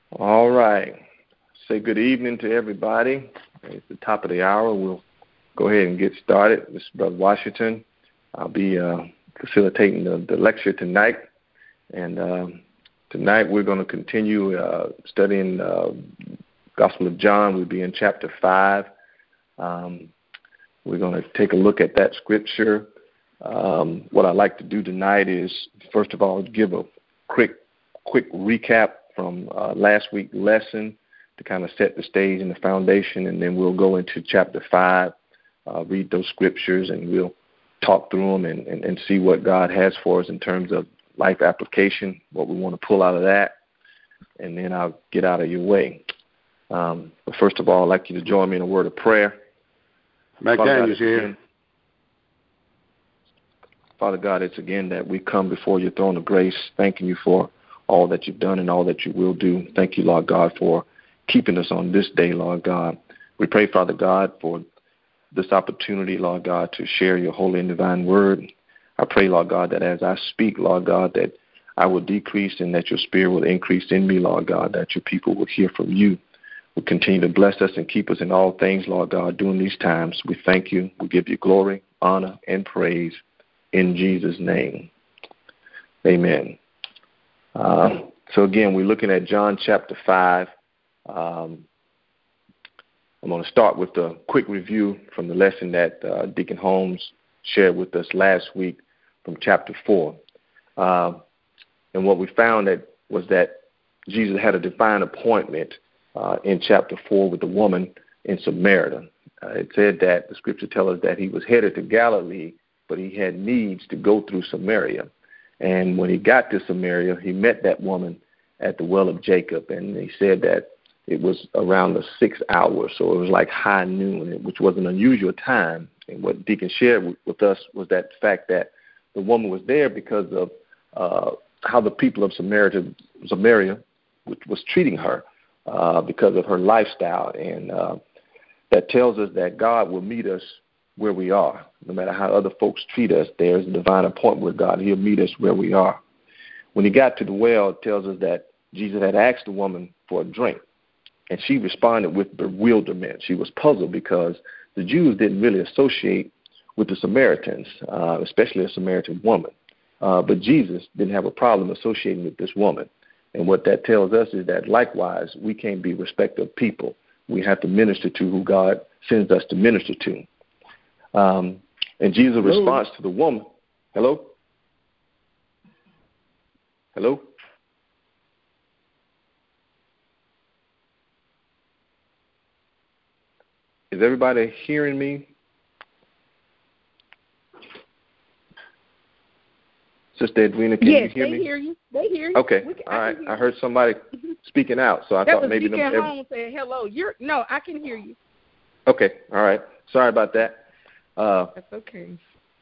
All right. Say good evening to everybody. It's the top of the hour. We'll go ahead and get started. This is Brother Washington. I'll be facilitating the lecture tonight. And tonight we're going to continue studying Gospel of John. We'll be in chapter 5. We're going to take a look at that scripture. What I'd like to do tonight is, first of all, give a quick recap from last week's lesson to kind of set the stage and the foundation, and then we'll go into chapter 5, read those scriptures, and we'll talk through them and see what God has for us in terms of life application, what we want to pull out of that, and then I'll get out of your way. But first of all, I'd like you to join me in a word of prayer. McDaniel's here. Father God, it's again that we come before your throne of grace, thanking you for all that you've done and all that you will do. Thank you, Lord God, for keeping us on this day, Lord God. We pray, Father God, for this opportunity, Lord God, to share your holy and divine word. I pray, Lord God, that as I speak, Lord God, that I will decrease and that your spirit will increase in me, Lord God, that your people will hear from you. Will continue to bless us and keep us in all things, Lord God, during these times. We thank you. We give you glory, honor, and praise in Jesus' name. Amen. So again, we're looking at John chapter 5. I'm going to start with a quick review from the lesson that Deacon Holmes shared with us last week from chapter 4. And what we found was that Jesus had a divine appointment in chapter 4 with the woman in Samaria. It said that the scripture tells us that he was headed to Galilee, but he had needs to go through Samaria. And when he got to Samaria, he met that woman at the well of Jacob, and he said that it was around the 6th hour, so it was like high noon, which was an unusual time. And what Deacon shared with us was that fact that the woman was there because of how the people of Samaria was treating her because of her lifestyle. And that tells us that God will meet us where we are. No matter how other folks treat us, there's a divine appointment with God. He'll meet us where we are. When he got to the well, it tells us that Jesus had asked the woman for a drink, and she responded with bewilderment. She was puzzled because the Jews didn't really associate with the Samaritans, especially a Samaritan woman. But Jesus didn't have a problem associating with this woman. And what that tells us is that likewise, we can't be respectful of people. We have to minister to who God sends us to minister to. And Jesus' response to the woman, hello? Hello? Is everybody hearing me? Sister Edwina, can you hear me? Yes, they hear you. They hear you. Okay, all right. I heard somebody speaking out, so I thought maybe them. Home said hello. No, I can hear you. Okay, all right. Sorry about that. That's okay.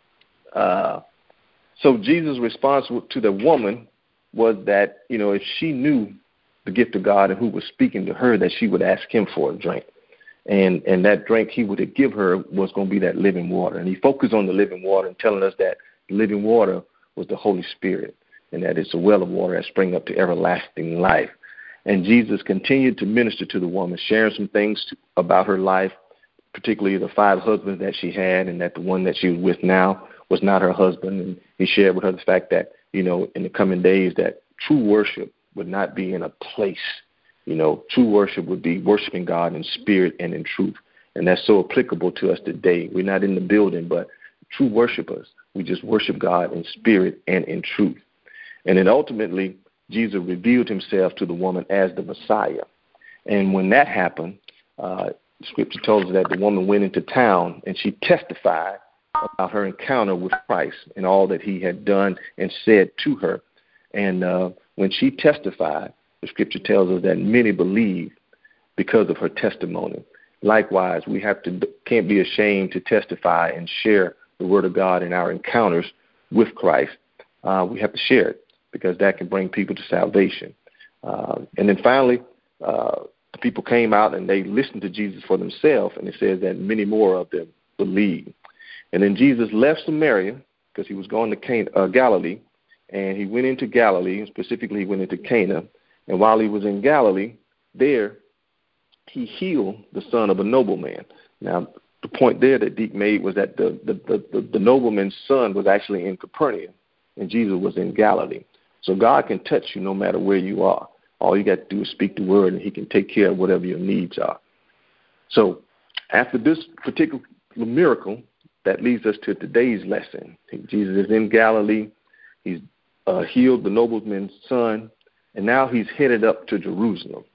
So Jesus' response to the woman was that, if she knew the gift of God and who was speaking to her, that she would ask him for a drink. And that drink he would give her was going to be that living water. And he focused on the living water and telling us that living water was the Holy Spirit, and that it's a well of water that springs up to everlasting life. And Jesus continued to minister to the woman, sharing some things about her life, particularly the 5 husbands that she had, and that the one that she was with now was not her husband. And he shared with her the fact that, in the coming days, that true worship would not be in a place. True worship would be worshiping God in spirit and in truth. And that's so applicable to us today. We're not in the building, but true worshipers, we just worship God in spirit and in truth. And then ultimately, Jesus revealed himself to the woman as the Messiah. And when that happened, Scripture tells us that the woman went into town and she testified about her encounter with Christ and all that he had done and said to her. And when she testified, the Scripture tells us that many believed because of her testimony. Likewise, we can't be ashamed to testify and share the Word of God in our encounters with Christ. We have to share it because that can bring people to salvation. And then finally, the people came out and they listened to Jesus for themselves, and it says that many more of them believed. And then Jesus left Samaria because he was going to Galilee, and he went into Galilee, specifically he went into Cana, And while he was in Galilee, there he healed the son of a nobleman. Now, the point there that Deke made was that the nobleman's son was actually in Capernaum, and Jesus was in Galilee. So God can touch you no matter where you are. All you got to do is speak the word, and he can take care of whatever your needs are. So after this particular miracle, that leads us to today's lesson. Jesus is in Galilee. He's healed the nobleman's son, and now he's headed up to Jerusalem.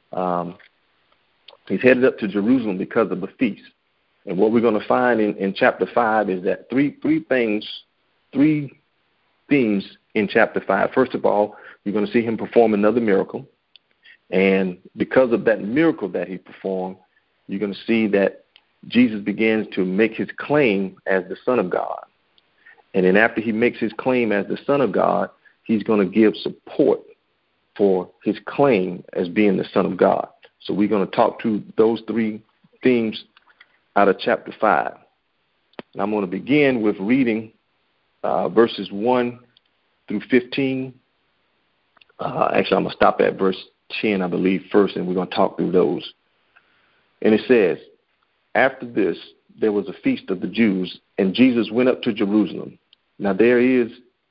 He's headed up to Jerusalem because of the feast. And what we're going to find in chapter 5 is that three themes in chapter 5. First of all, you're going to see him perform another miracle. And because of that miracle that he performed, you're going to see that Jesus begins to make his claim as the Son of God. And then after he makes his claim as the Son of God, he's going to give support for his claim as being the Son of God. So we're going to talk to those three themes out of chapter 5. And I'm going to begin with reading verses 1 through 15. Actually, I'm going to stop at verse 10, I believe, first, and we're going to talk through those. And it says, after this, there was a feast of the Jews, and Jesus went up to Jerusalem. Now there is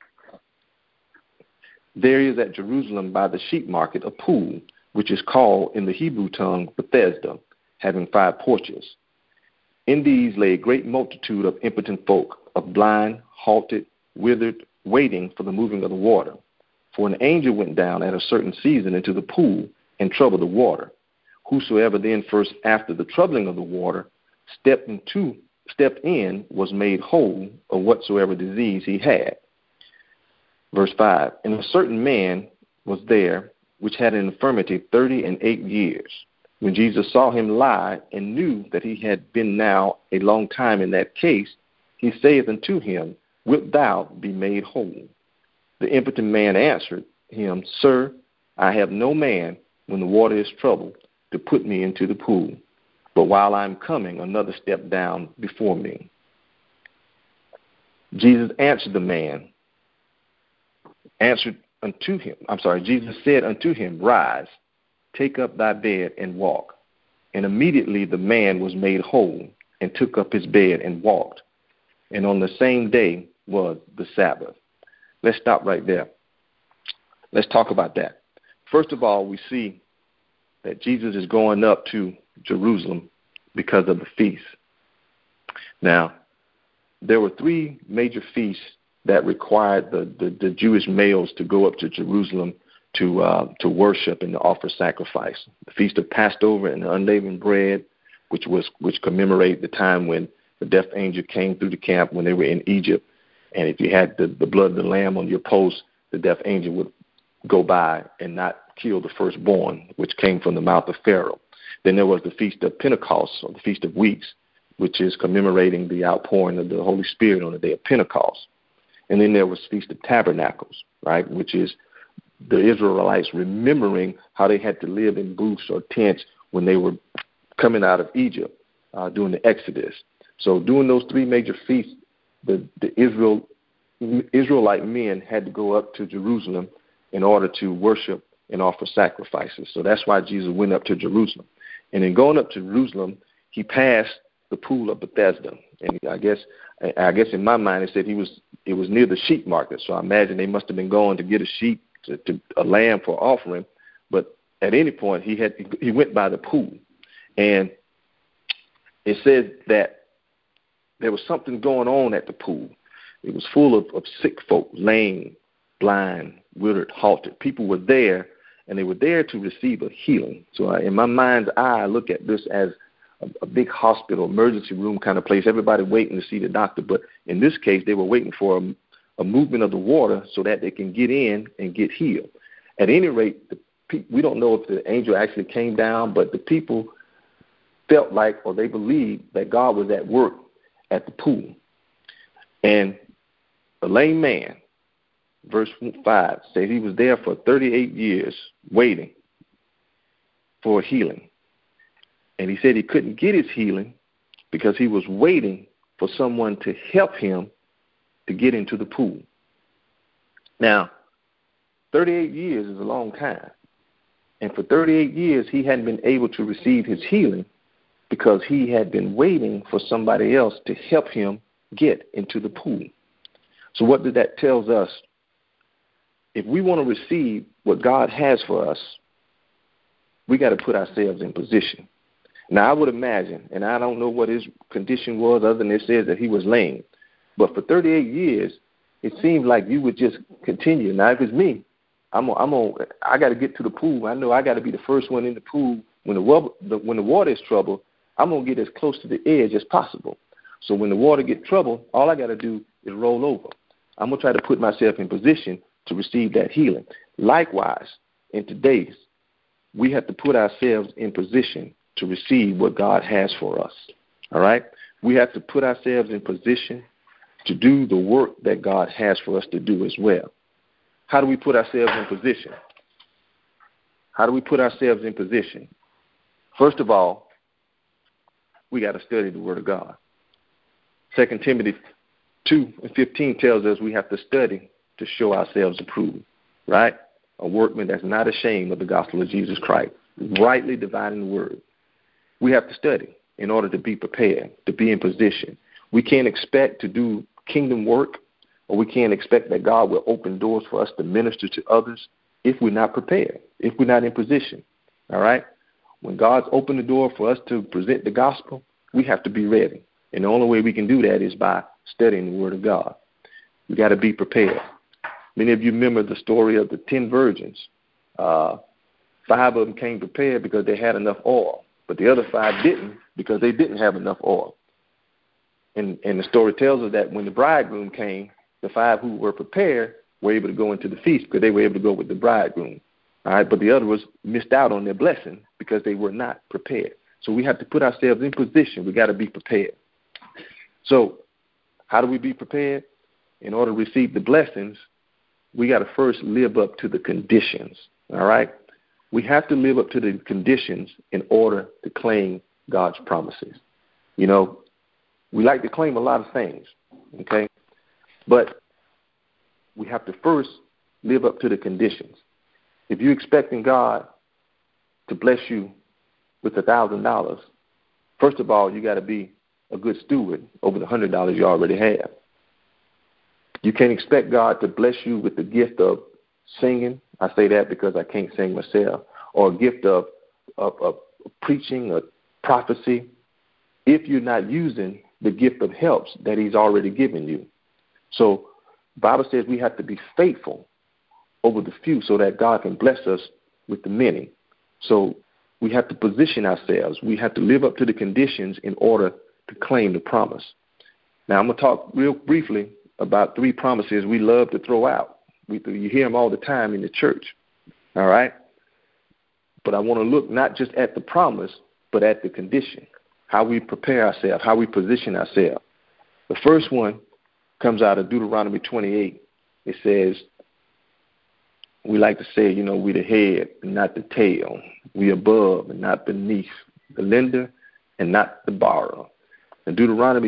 at Jerusalem by the sheep market a pool, which is called in the Hebrew tongue Bethesda, having 5 porches. In these lay a great multitude of impotent folk, of blind, halted, withered, waiting for the moving of the water. For an angel went down at a certain season into the pool and troubled the water. Whosoever then first after the troubling of the water stepped in was made whole of whatsoever disease he had. Verse 5, and a certain man was there which had an infirmity 38 years. When Jesus saw him lie and knew that he had been now a long time in that case, he saith unto him, wilt thou be made whole? The impotent man answered him, Sir, I have no man, when the water is troubled, to put me into the pool. But while I am coming, another stepped down before me. Jesus answered the man, Jesus said unto him, Rise, take up thy bed and walk. And immediately the man was made whole and took up his bed and walked. And on the same day was the Sabbath. Let's stop right there. Let's talk about that. First of all, we see that Jesus is going up to Jerusalem because of the feast. Now, there were 3 major feasts that required the Jewish males to go up to Jerusalem to worship and to offer sacrifice. The Feast of Passover and the Unleavened Bread, which commemorated the time when the death angel came through the camp when they were in Egypt. And if you had the blood of the lamb on your post, the death angel would go by and not kill the firstborn, which came from the mouth of Pharaoh. Then there was the Feast of Pentecost, or the Feast of Weeks, which is commemorating the outpouring of the Holy Spirit on the day of Pentecost. And then there was Feast of Tabernacles, right, which is the Israelites remembering how they had to live in booths or tents when they were coming out of Egypt during the Exodus. So during those 3 major feasts, the Israelite men had to go up to Jerusalem in order to worship and offer sacrifices. So that's why Jesus went up to Jerusalem. And in going up to Jerusalem, he passed the pool of Bethesda. And I guess in my mind it said it was near the sheep market. So I imagine they must have been going to get a sheep, to a lamb for offering. But at any point he went by the pool. And it said that there was something going on at the pool. It was full of sick folk, lame, blind, withered, halted. People were there, and they were there to receive a healing. So in my mind's eye, I look at this as a big hospital, emergency room kind of place, everybody waiting to see the doctor. But in this case, they were waiting for a movement of the water so that they can get in and get healed. At any rate, we don't know if the angel actually came down, but the people felt like, or they believed that God was at work at the pool. And the lame man, verse 5, says he was there for 38 years waiting for healing. And he said he couldn't get his healing because he was waiting for someone to help him to get into the pool. Now, 38 years is a long time. And for 38 years, he hadn't been able to receive his healing because he had been waiting for somebody else to help him get into the pool. So what did that tells us? If we want to receive what God has for us, we got to put ourselves in position. Now, I would imagine, and I don't know what his condition was other than it says that he was lame, but for 38 years, it seemed like you would just continue. Now, if it's me, I got to get to the pool. I know I got to be the first one in the pool. When the water is troubled, I'm going to get as close to the edge as possible. So when the water gets troubled, all I got to do is roll over. I'm going to try to put myself in position to receive that healing. Likewise, in today's, we have to put ourselves in position to receive what God has for us. All right? We have to put ourselves in position to do the work that God has for us to do as well. How do we put ourselves in position? How do we put ourselves in position? First of all, we got to study the Word of God. 2 Timothy 2:15 tells us we have to study to show ourselves approved, right? A workman that's not ashamed of the gospel of Jesus Christ, rightly dividing the word. We have to study in order to be prepared, to be in position. We can't expect to do kingdom work, or we can't expect that God will open doors for us to minister to others if we're not prepared, if we're not in position, all right? When God's opened the door for us to present the gospel, we have to be ready. And the only way we can do that is by studying the Word of God. We got to be prepared. Many of you remember the story of the 10 virgins. 5 of them came prepared because they had enough oil, but the other 5 didn't because they didn't have enough oil. And the story tells us that when the bridegroom came, the 5 who were prepared were able to go into the feast because they were able to go with the bridegroom. All right, but the others missed out on their blessing because they were not prepared. So we have to put ourselves in position. We got to be prepared. So how do we be prepared? In order to receive the blessings, we got to first live up to the conditions, all right? We have to live up to the conditions in order to claim God's promises. You know, we like to claim a lot of things, okay? But we have to first live up to the conditions. If you're expecting God to bless you with $1,000, first of all, you got to be a good steward over the $100 you already have. You can't expect God to bless you with the gift of singing. I say that because I can't sing myself. Or a gift of preaching or prophecy if you're not using the gift of helps that he's already given you. So the Bible says we have to be faithful over the few so that God can bless us with the many. So we have to position ourselves. We have to live up to the conditions in order to claim the promise. Now, I'm going to talk real briefly about 3 promises we love to throw out. You hear them all the time in the church, all right? But I want to look not just at the promise, but at the condition, how we prepare ourselves, how we position ourselves. The first one comes out of Deuteronomy 28. It says, we like to say, you know, we the head and not the tail. We above and not beneath, the lender and not the borrower. And Deuteronomy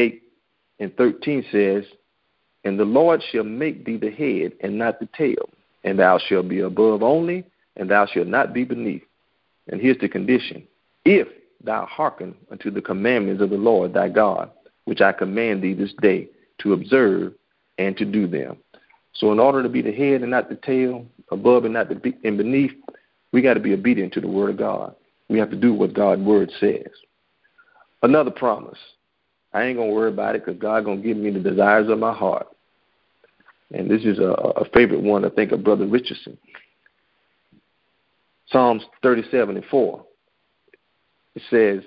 28:13 says, and the Lord shall make thee the head and not the tail, and thou shalt be above only, and thou shalt not be beneath. And here's the condition. If thou hearken unto the commandments of the Lord thy God, which I command thee this day to observe and to do them. So in order to be the head and not the tail, above and not and beneath, we got to be obedient to the Word of God. We have to do what God's Word says. Another promise. I ain't going to worry about it because God's going to give me the desires of my heart. And this is a favorite one, I think, of Brother Richardson. Psalms 37:4. It says,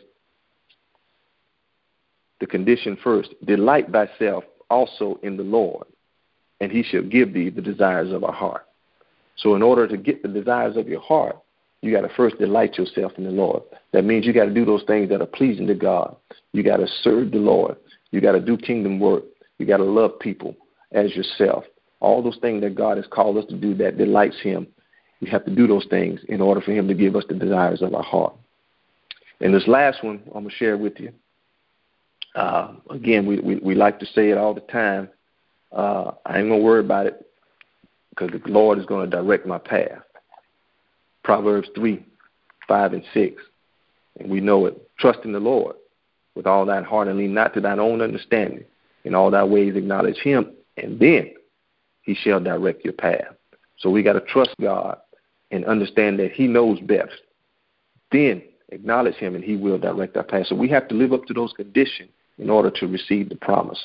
the condition first, delight thyself also in the Lord, and he shall give thee the desires of our heart. So in order to get the desires of your heart, you got to first delight yourself in the Lord. That means you got to do those things that are pleasing to God. You got to serve the Lord. You got to do kingdom work. You got to love people as yourself. All those things that God has called us to do that delights him, we have to do those things in order for him to give us the desires of our heart. And this last one I'm going to share with you. Again, we like to say it all the time. I ain't going to worry about it because the Lord is going to direct my path. Proverbs 3, 5, and 6. And we know it. Trust in the Lord with all thine heart and lean not to thine own understanding. In all thy ways acknowledge him, and then he shall direct your path. So we got to trust God and understand that he knows best. Then acknowledge him, and he will direct our path. So we have to live up to those conditions in order to receive the promise.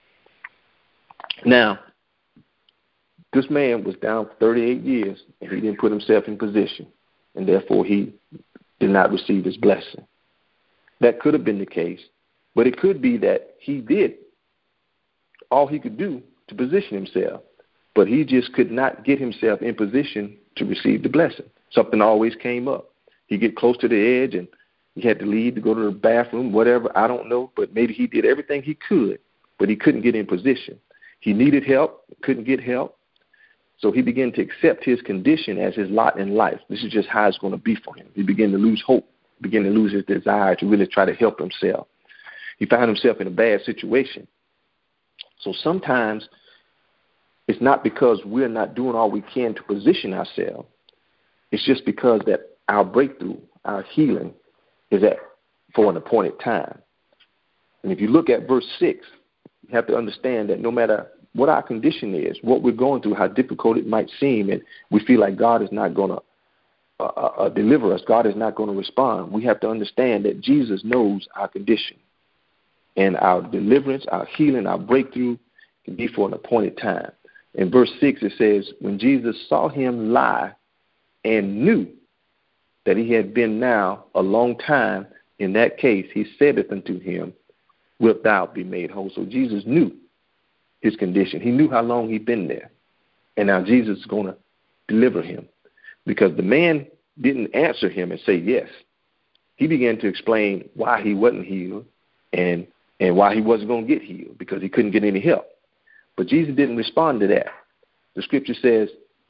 Now, this man was down for 38 years, and he didn't put himself in position, and therefore he did not receive his blessing. That could have been the case, but it could be that he did all he could do to position himself, but he just could not get himself in position to receive the blessing. Something always came up. He'd get close to the edge, and he had to leave to go to the bathroom, whatever, I don't know, but maybe he did everything he could, but he couldn't get in position. He needed help, couldn't get help, so he began to accept his condition as his lot in life. This is just how it's going to be for him. He began to lose hope, began to lose his desire to really try to help himself. He found himself in a bad situation. So sometimes it's not because we're not doing all we can to position ourselves. It's just because that our breakthrough, our healing, is for an appointed time. And if you look at verse 6, you have to understand that no matter what our condition is, what we're going through, how difficult it might seem, and we feel like God is not going to deliver us, God is not going to respond, we have to understand that Jesus knows our condition. And our deliverance, our healing, our breakthrough can be for an appointed time. In verse 6, it says, when Jesus saw him lie and knew that he had been now a long time in that case, he saith unto him, wilt thou be made whole? So Jesus knew his condition. He knew how long he'd been there. And now Jesus is going to deliver him, because the man didn't answer him and say yes. He began to explain why he wasn't healed and why he wasn't going to get healed, because he couldn't get any help. But Jesus didn't respond to that. The scripture says,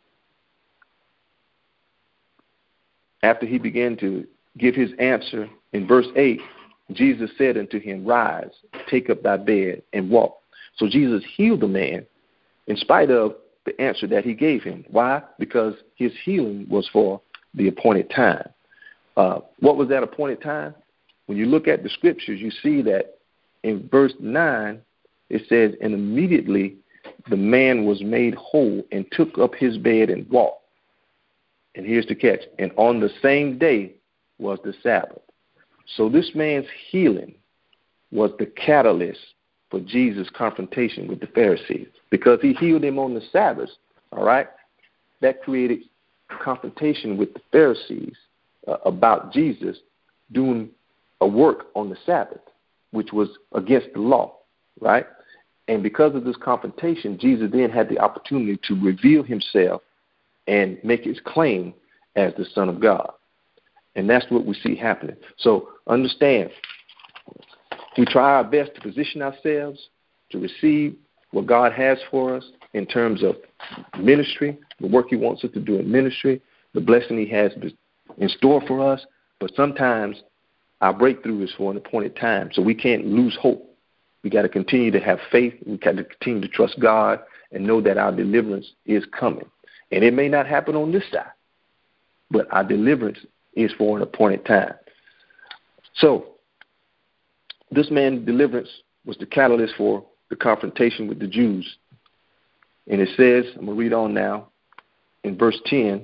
after he began to give his answer in verse 8, Jesus said unto him, rise, take up thy bed, and walk. So Jesus healed the man in spite of the answer that he gave him. Why? Because his healing was for the appointed time. What was that appointed time? When you look at the scriptures, you see that in verse 9, it says, and immediately the man was made whole and took up his bed and walked. And here's the catch. And on the same day was the Sabbath. So this man's healing was the catalyst for Jesus' confrontation with the Pharisees. Because he healed him on the Sabbath, all right, that created confrontation with the Pharisees about Jesus doing a work on the Sabbath, which was against the law, right? And because of this confrontation, Jesus then had the opportunity to reveal himself and make his claim as the Son of God. And that's what we see happening. So understand, we try our best to position ourselves to receive what God has for us in terms of ministry, the work he wants us to do in ministry, the blessing he has in store for us. But sometimes our breakthrough is for an appointed time, so we can't lose hope. We got to continue to have faith. We got to continue to trust God and know that our deliverance is coming. And it may not happen on this side, but our deliverance is for an appointed time. So this man's deliverance was the catalyst for the confrontation with the Jews. And it says, I'm going to read on now, in verse 10,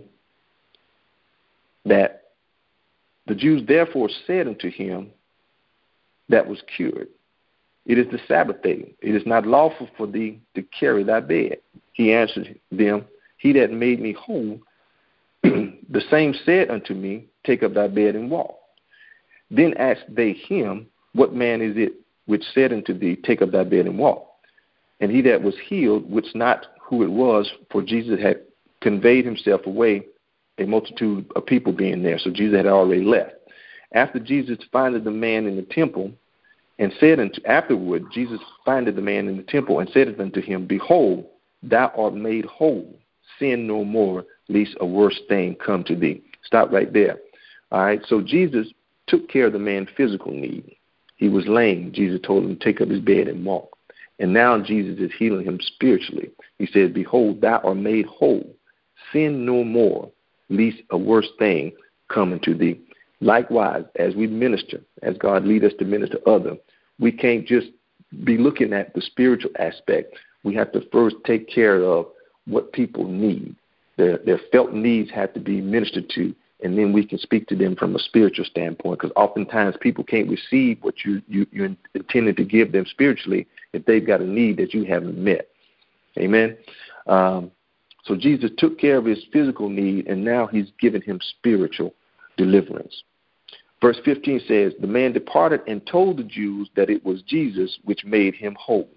that the Jews therefore said unto him that was cured, it is the Sabbath day. It is not lawful for thee to carry thy bed. He answered them, he that made me whole, the same said unto me, take up thy bed and walk. Then asked they him, what man is it which said unto thee, take up thy bed and walk? And he that was healed wist not who it was, for Jesus had conveyed himself away, a multitude of people being there. So Jesus had already left. After Jesus findeth the man in the temple, and said unto, afterward, Jesus findeth the man in the temple, and said unto him, behold, thou art made whole. Sin no more, lest a worse thing come to thee. Stop right there. All right, so Jesus took care of the man's physical need. He was lame. Jesus told him to take up his bed and walk. And now Jesus is healing him spiritually. He says, behold, thou art made whole. Sin no more, lest a worse thing come into thee. Likewise, as we minister, as God lead us to minister to others, we can't just be looking at the spiritual aspect. We have to first take care of what people need. Their felt needs have to be ministered to, and then we can speak to them from a spiritual standpoint, because oftentimes people can't receive what you're intended to give them spiritually if they've got a need that you haven't met. Amen? So Jesus took care of his physical need, and now he's given him spiritual deliverance. Verse 15 says, the man departed and told the Jews that it was Jesus which made him whole.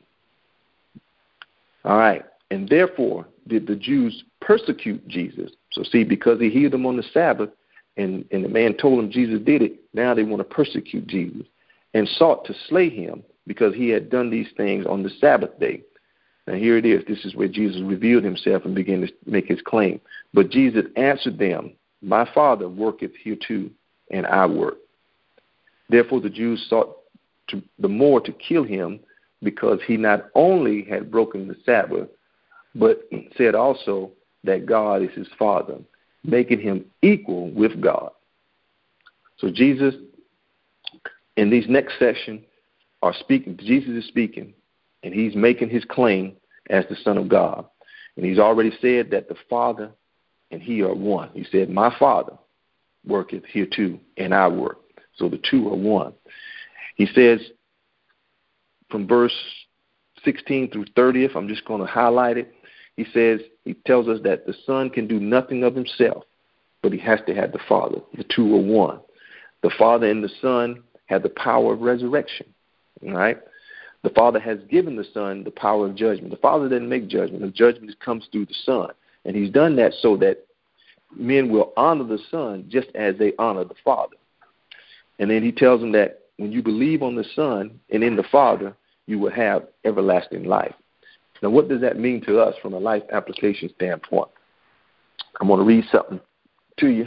All right. And therefore did the Jews persecute Jesus. So see, because he healed them on the Sabbath, and the man told them Jesus did it, now they want to persecute Jesus, and sought to slay him because he had done these things on the Sabbath day. Now here it is. This is where Jesus revealed himself and began to make his claim. But Jesus answered them, my Father worketh hereto, and I work. Therefore the Jews sought the more to kill him, because he not only had broken the Sabbath, but said also that God is his Father, making him equal with God. So Jesus, in these next section, are speaking. Jesus is speaking, and he's making his claim as the Son of God. And he's already said that the Father and he are one. He said, my Father worketh hereto, and I work. So the two are one. He says, from verse 16 through 30th, I'm just going to highlight it. He tells us that the Son can do nothing of himself, but he has to have the Father. The two are one. The Father and the Son have the power of resurrection. All right? The Father has given the Son the power of judgment. The Father doesn't make judgment. The judgment comes through the Son. And he's done that so that men will honor the Son just as they honor the Father. And then he tells them that when you believe on the Son and in the Father, you will have everlasting life. Now, what does that mean to us from a life application standpoint? I'm going to read something to you,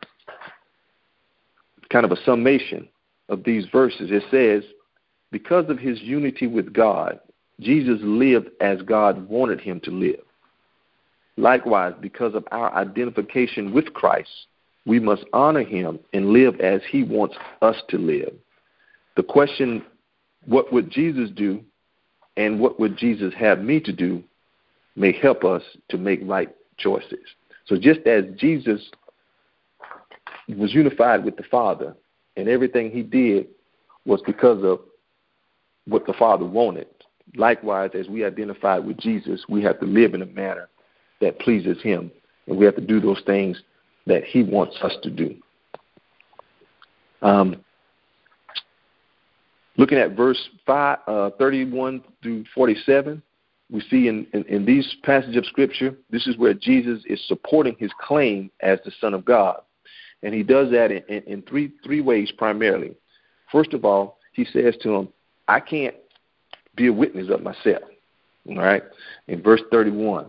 kind of a summation of these verses. It says, because of his unity with God, Jesus lived as God wanted him to live. Likewise, because of our identification with Christ, we must honor him and live as he wants us to live. The question, what would Jesus do and what would Jesus have me to do, may help us to make right choices. So just as Jesus was unified with the Father and everything he did was because of what the Father wanted, likewise, as we identify with Jesus, we have to live in a manner that pleases him, and we have to do those things that he wants us to do. Looking at verse 31 through 47, we see in these passages of Scripture, this is where Jesus is supporting his claim as the Son of God. And he does that in three ways primarily. First of all, he says to him, I can't be a witness of myself. All right? In verse 31,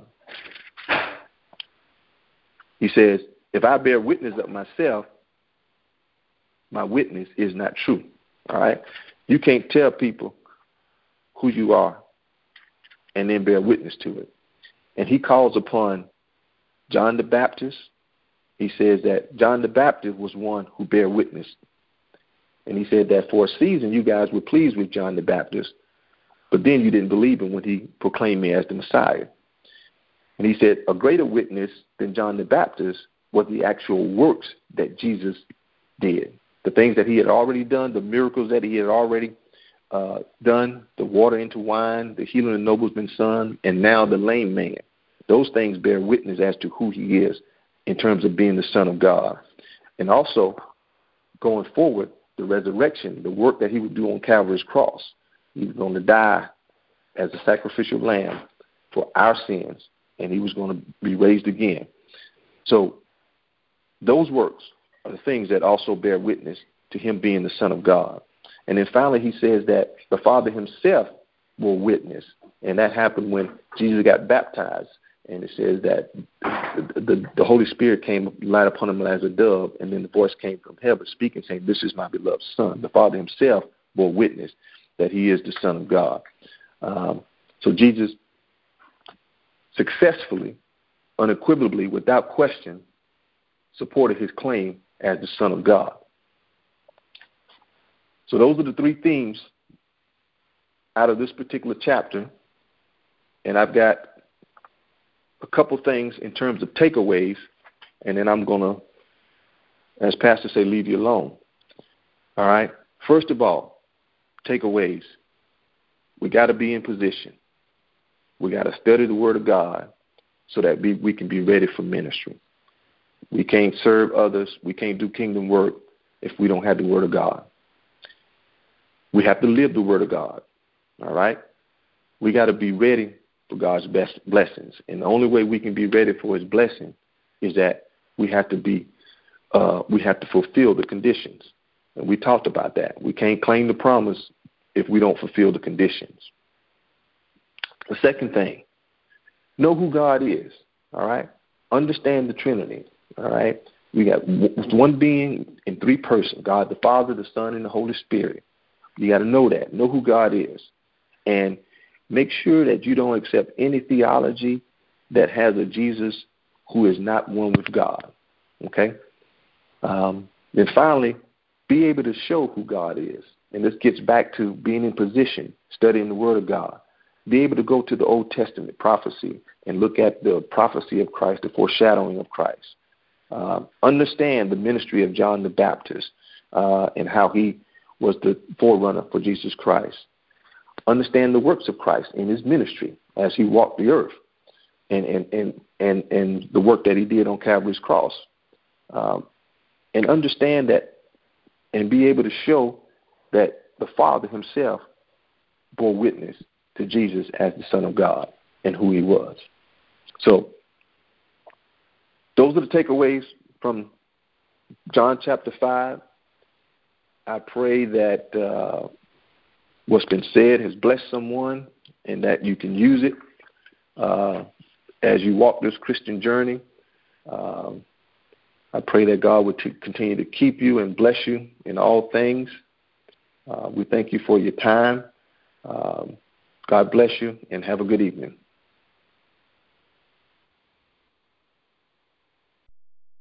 he says, if I bear witness of myself, my witness is not true. All right? You can't tell people who you are and then bear witness to it. And he calls upon John the Baptist. He says that John the Baptist was one who bear witness. And he said that for a season you guys were pleased with John the Baptist, but then you didn't believe him when he proclaimed me as the Messiah. And he said a greater witness than John the Baptist was the actual works that Jesus did. The things that he had already done, the miracles that he had already done, the water into wine, the healing of the nobleman's son, and now the lame man. Those things bear witness as to who he is in terms of being the Son of God. And also, going forward, the resurrection, the work that he would do on Calvary's cross. He was going to die as a sacrificial lamb for our sins, and he was going to be raised again. So those works are the things that also bear witness to him being the Son of God. And then finally he says that the Father himself will witness. And that happened when Jesus got baptized. And it says that the Holy Spirit came light upon him as a dove, and then the voice came from heaven speaking, saying, this is my beloved Son. The Father himself will witness that he is the Son of God. So Jesus successfully, unequivocally, without question, supported his claim as the Son of God. So those are the three themes out of this particular chapter. And I've got a couple things in terms of takeaways, and then I'm going to, as Pastor say, leave you alone. All right? First of all, takeaways. We got to be in position. We got to study the Word of God so that we can be ready for ministry. We can't serve others. We can't do kingdom work if we don't have the Word of God. We have to live the Word of God. All right? We got to be ready for God's best blessings. And the only way we can be ready for his blessing is that we have to fulfill the conditions. And we talked about that. We can't claim the promise if we don't fulfill the conditions. The second thing, know who God is. All right? Understand the Trinity. All right? We got one being in three persons, God the Father, the Son, and the Holy Spirit. You got to know that. Know who God is. And make sure that you don't accept any theology that has a Jesus who is not one with God. Okay? Then finally, be able to show who God is. And this gets back to being in position, studying the Word of God. Be able to go to the Old Testament prophecy and look at the prophecy of Christ, the foreshadowing of Christ. Understand the ministry of John the Baptist and how he was the forerunner for Jesus Christ. Understand the works of Christ in his ministry as he walked the earth and the work that he did on Calvary's cross. And understand that and be able to show that the Father himself bore witness to Jesus as the Son of God and who he was. So those are the takeaways from John chapter 5. I pray that what's been said has blessed someone and that you can use it as you walk this Christian journey. I pray that God would continue to keep you and bless you in all things. We thank you for your time. God bless you and have a good evening.